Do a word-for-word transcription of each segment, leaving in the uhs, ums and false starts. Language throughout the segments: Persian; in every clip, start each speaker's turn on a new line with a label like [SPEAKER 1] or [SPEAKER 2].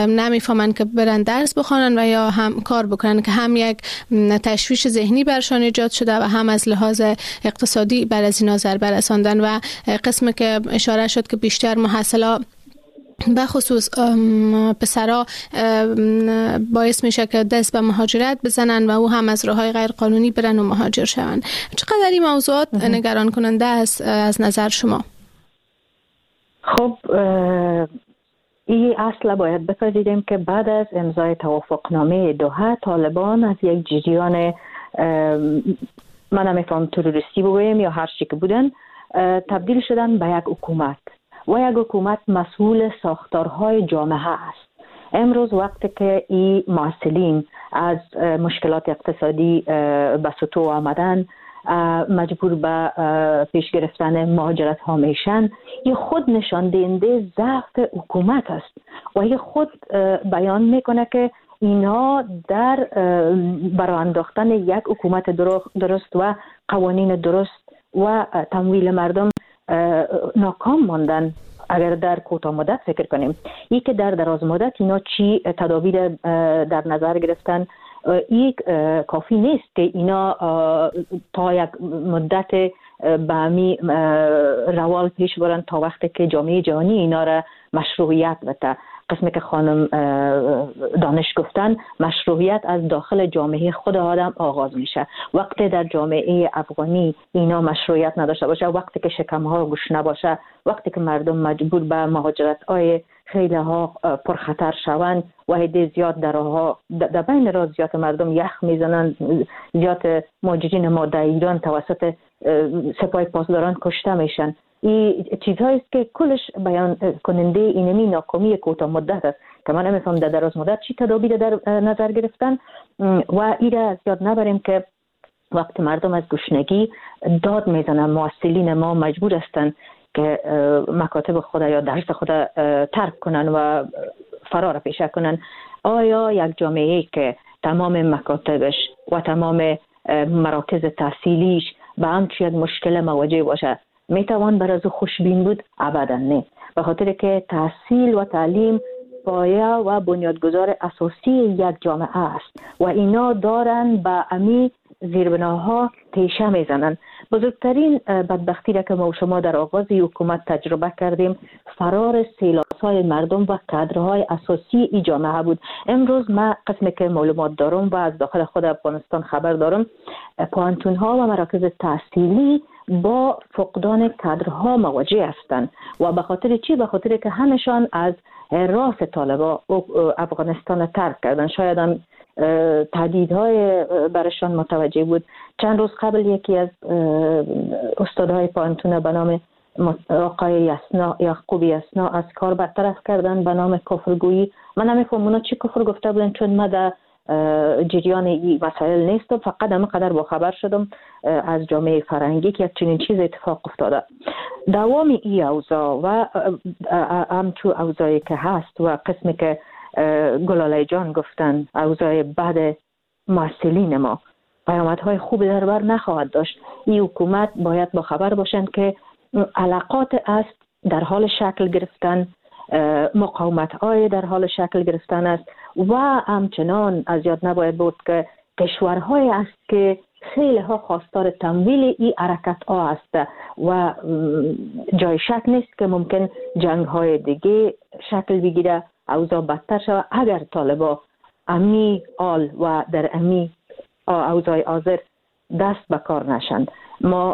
[SPEAKER 1] نمیفهمن که برن درس بخونن و یا هم کار بکنن، که هم یک تشویش ذهنی برشان ایجاد شده و هم از لحاظ اقتصادی بر از اینا ضربه رساندن. و قسمی که اشاره شد که بیشتر محصلا به خصوص پسرا باعث میشه که دست به مهاجرت بزنن و او هم از راههای غیر قانونی برن و مهاجر شون. چقدر این موضوعات نگران کننده است از نظر شما؟
[SPEAKER 2] خب این اصلا باید بپذیریم که بعد از امضای توافقنامه دوحه، طالبان از یک جریان من نمیفهم تروریستی بگویم یا هر چی که بودن تبدیل شدن به یک حکومت و یک حکومت مسئول ساختارهای جامعه است. امروز وقتی که این معسلین از مشکلات اقتصادی به سطوح آمدن، مجبور به پیش گرفتن مهاجرت ها میشن، این خود نشان دهنده ضعف حکومت است و این خود بیان میکنه که اینا در برای انداختن یک حکومت درست و قوانین درست و تمویل مردم ناکام ماندن. اگر در کوتاه مدت فکر کنیم، ای که در دراز مدت اینا چی تدابیر در نظر گرفتن، این کافی نیست که اینا تا یک مدت به همی روال پیش برن تا وقتی که جامعه جهانی اینا را مشروعیت بده. قسمی که خانم دانش گفتن، مشروعیت از داخل جامعه خود آدم آغاز میشه. وقتی در جامعه افغانی اینا مشروعیت نداشته باشه، وقتی که شکمها گوش نباشه، وقتی که مردم مجبور به مهاجرت های خیلی ها پرخطر شوند و عده زیاد در ها در بین را زیاد مردم یخ میزنن، زیاد مهاجرین ما در ایران توسط سپاه پاسداران کشته میشن. این چیزهایی است که کلش بیان کننده اینمی ناکامی کوتاه مدت است که من نمیفهم در دراز مدت چی تدابیر در نظر گرفتن. و این را زیاد نبریم که وقتی مردم از گشنگی داد میزنن، معسلین ما مجبور هستند که مکاتب خود یا درس خود ترک کنن و فرار پیشه کنن. آیا یک جامعه که تمام مکاتبش و تمام مراکز تحصیلیش به همچین یک مشکل مواجه باشه میتوان بر از خوشبین بود؟ ابدا نه. به خاطر که تحصیل و تعلیم پایه و بنیادگذار اساسی یک جامعه است و اینا دارن به امی زیربناها تیشه میزنن. بزرگترین بدبختی را که ما و شما در آغاز حکومت تجربه کردیم، فرار سیلاسای مردم و کادرهای اساسی ای جامعه بود. امروز ما قسمی که معلومات دارم و از داخل خود افغانستان خبر دارم، پوهنتون ها و مراکز تحصیلی با فقدان کادرها مواجه هستند. و به خاطر چی؟ به خاطر که همشان از راس طالبان افغانستان ترک کردن. شاید هم تهدیدهای برشان متوجه بود. چند روز قبل یکی از استادهای پوهنتون به نام آقای یسنا یعقوب یسنا از کار برطرف کردن به نام کفرگویی. من نمیفهم اونا چی کفر گفته بودن، چون ما در جریان این مسائل نیستم، فقط همه قدر با خبر شدم از جامعه فرنگی که یک چنین چیز اتفاق افتاده. دوام این اوضاع و همچو اوضاعی که هست و قسمی که گلاله جان گفتن اوضاع بعد معسلین ما پیامدهای خوب در بر نخواهد داشت. این حکومت باید با خبر باشند که علاقات است در حال شکل گرفتن، مقاومت های در حال شکل گرفتن است و همچنان از یاد نباید بود که کشورهای است که خیلی ها خواستار تمویل این حرکت ها است و جای شک نیست که ممکن جنگ های دیگه شکل بگیره، اوضاع بدتر شود اگر طالبا امی آل و در امی اوضاع حاضر دست به کار نشند. ما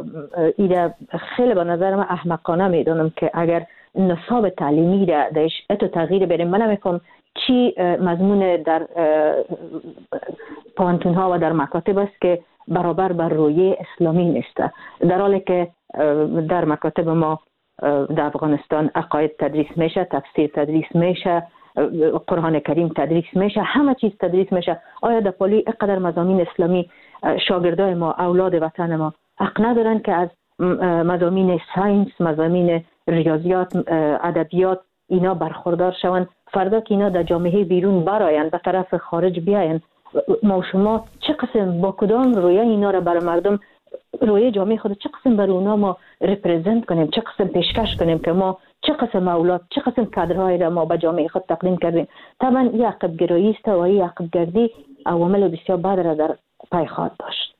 [SPEAKER 2] ایده خیلی به نظر من احمقانه میدونم که اگر نصاب تعلیمی را درش اتو تغییر بریم. من نمیفهم چی مضمون در پوهنتون ها و در مکاتب است که برابر بر رویه اسلامی نیست، در حالی که در مکاتب ما در افغانستان عقاید تدریس میشه، تفسیر تدریس میشه، قرآن کریم تدریس میشه، همه چیز تدریس میشه. آیا در پالی اقدر مضامین اسلامی شاگردای ما، اولاد وطن ما حق ندارن که از مضامین ساینس، مضامین ریاضیات، ادبیات اینا برخوردار شوند؟ فردا که اینا در جامعه بیرون براین، به طرف خارج بیاین، ما و شما چه قسم با کدام رویه اینا را برای مردم، رویه جامعه خود چه قسم برای اونا ما ریپرزنت کنیم، چه قسم پیشکش کنیم که ما چه قسم اولاد، چه قسم کادرهایی را ما به جامعه خود تقدیم کردیم. طبعا این عقب گرایی است و این عقب گردی عوامل بسیار بد را در پی خواهد داشت.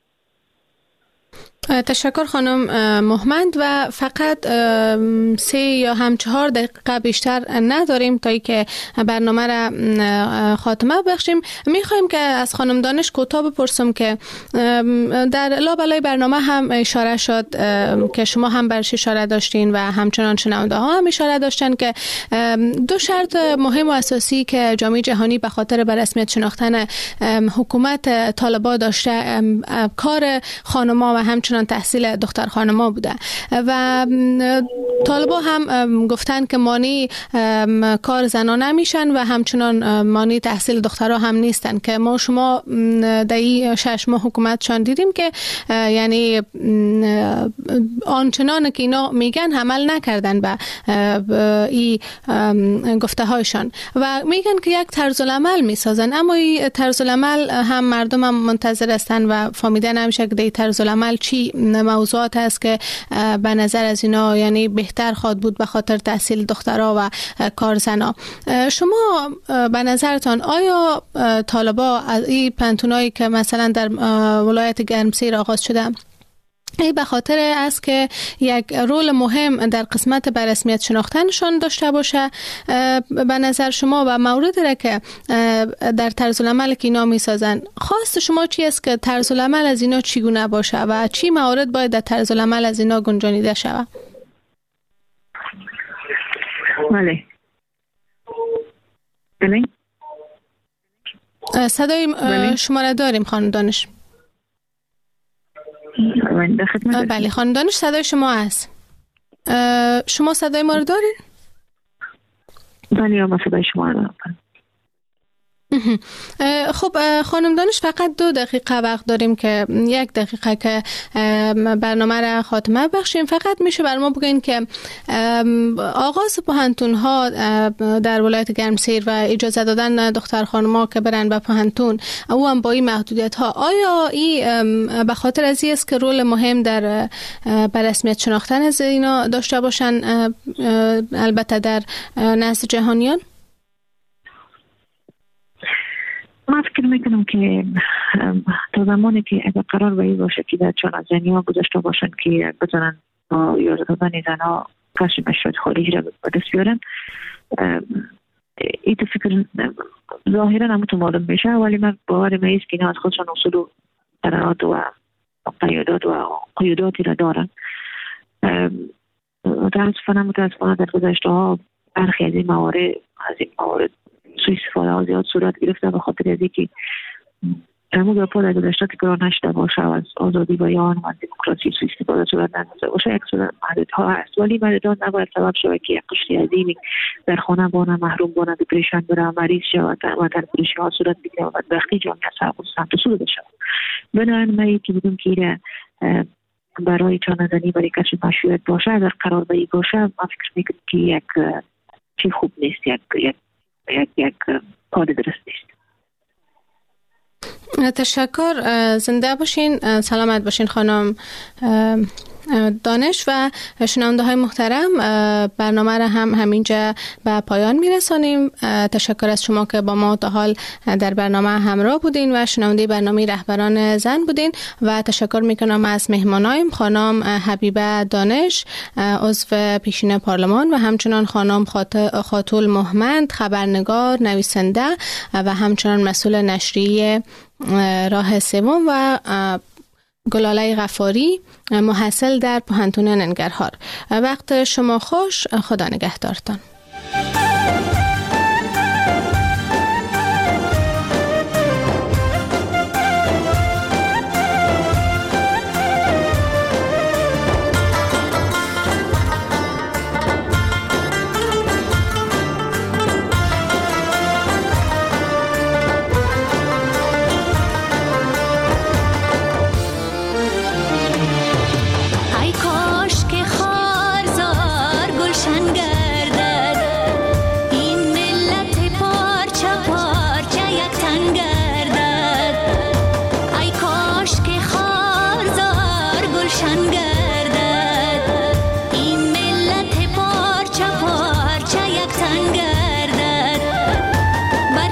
[SPEAKER 1] تشکر خانم مهمند و فقط سه یا هم چهار دقیقه بیشتر نداریم تا ای که برنامه را خاتمه بخشیم. میخوایم که از خانم دانش کوتاه بپرسم که در لابلای برنامه هم اشاره شد که شما هم برش اشاره داشتین و همچنان شنونده ها هم اشاره داشتن که دو شرط مهم و اساسی که جامعه جهانی به خاطر به رسمیت شناختن حکومت طالبان داشته کار خانم‌ها و همچنان تحصیل دختر خانم‌ها بوده و طالبان هم گفتن که مانی کار زنان نمیشن و همچنان مانی تحصیل دخترها هم نیستن که ما شما در این شش ماه حکومتشان دیدیم که یعنی آنچنان که اینا میگن عمل نکردن به این گفته هایشان و میگن که یک طرز العمل میسازن، اما این طرز العمل هم مردم هم منتظر هستن و فهمیدن نمیشه که این طرز العمل چی موضوعات است که به نظر از اینا یعنی بهتر خواد بود به خاطر تحصیل دخترها و کار زنا. شما به نظرتان آیا طالبان از این پنتونایی که مثلا در ولایت گرمسیر آغاز شده ای به خاطر است که یک رول مهم در قسمت به رسمیت شناختنشان داشته باشه به نظر شما و موردی را که در طرز العمل که اینا میسازن خواست شما چی است که طرز العمل از اینا چگونه باشه و چی موارد باید در طرز العمل از اینا گنجانیده شود؟
[SPEAKER 3] بله بله
[SPEAKER 1] صدای شما را داریم خانم دانش. بله خانم دانش صدای شما هست. شما صدای ما رو دارین؟
[SPEAKER 3] بله ما صدای شما رو دارم.
[SPEAKER 1] خب خانم دانش فقط دو دقیقه وقت داریم که یک دقیقه که برنامه را خاتمه بخشیم. فقط میشه بر ما بگین که آغاز پوهنتون ها در ولایت گرمسیر و اجازه دادن دختر خانم‌ها که برن به پوهنتون او هم با این محدودیت ها، آیا این به خاطر از این است که رول مهم در به رسمیت شناختن از اینا داشته باشن البته در نزد جهانیان؟
[SPEAKER 3] من فکر میکنم که تا زمانی که اگر قرار باید باشه که در چون از زنی‌ها گذاشته باشن که بزنن با یاد دادن زنها کشف مشروط خارجی را به دست بیارن، این تو فکر ظاهرا هم تو معلوم میشه، ولی من باور میست که اینا از خودشان اصول و قرارات و قیادات و قیوداتی را دارن. متاسفانه متاسفانه در گذشته ها برخی از این موارد از این موارد سوی استفاده ها زیاد صورت گرفته به خاطر از اینکه امو گپا در گذشته تکرار نشده باشه و از آزادی بیان و دموکراسی سوی استفاده صورت نگرفته باشه. یک صورت محدودها هست، ولی محدودها نباید سبب شود که یک قشری عظیمی در خانه بانه محروم بانه دپریشن بره مریض شود و در پریشی ها صورت بگیره و بدبختی جامعه سمت سو بشه. بنابراین من که بودم که برای چانه‌زنی برای کشف مشروعیت باشه اگر قرار باید باشه، من فکر میکنم که یک چی خوب نیست، یک یک یک یک کار درست نیست.
[SPEAKER 1] تشکر، زنده باشین، سلامت باشین خانم دانش. و شنونده های محترم برنامه را هم همینجا به پایان میرسانیم. تشکر از شما که با ما تا حال در برنامه همراه بودین و شنونده برنامه رهبران زن بودین و تشکر میکنم از مهمانایم خانم حبیبه دانش عضو پیشین پارلمان و همچنان خانم خاتون مهمند خبرنگار نویسنده و همچنان مسئول نشریه راه سوم و گلاله غفاری محصل در پوهنتون ننگرهار. وقت شما خوش، خدا نگهدارتان.
[SPEAKER 4] ای کاش که خارزار گلشن گردد،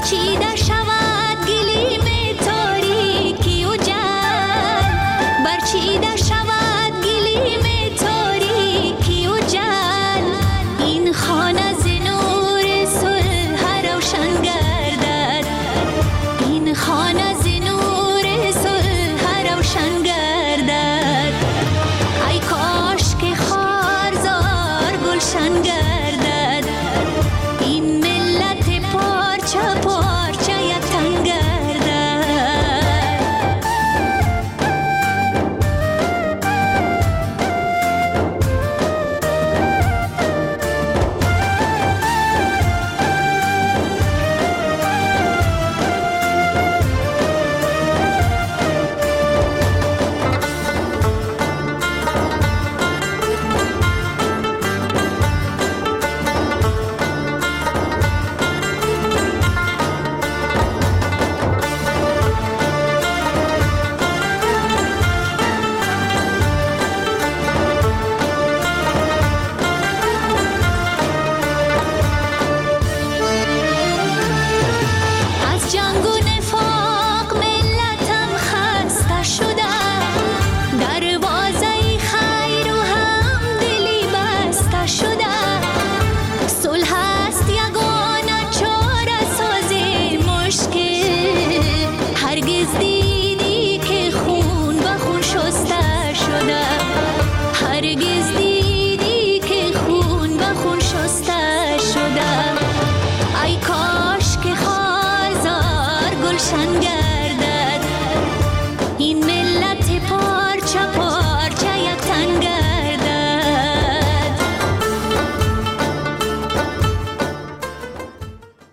[SPEAKER 4] چیده شد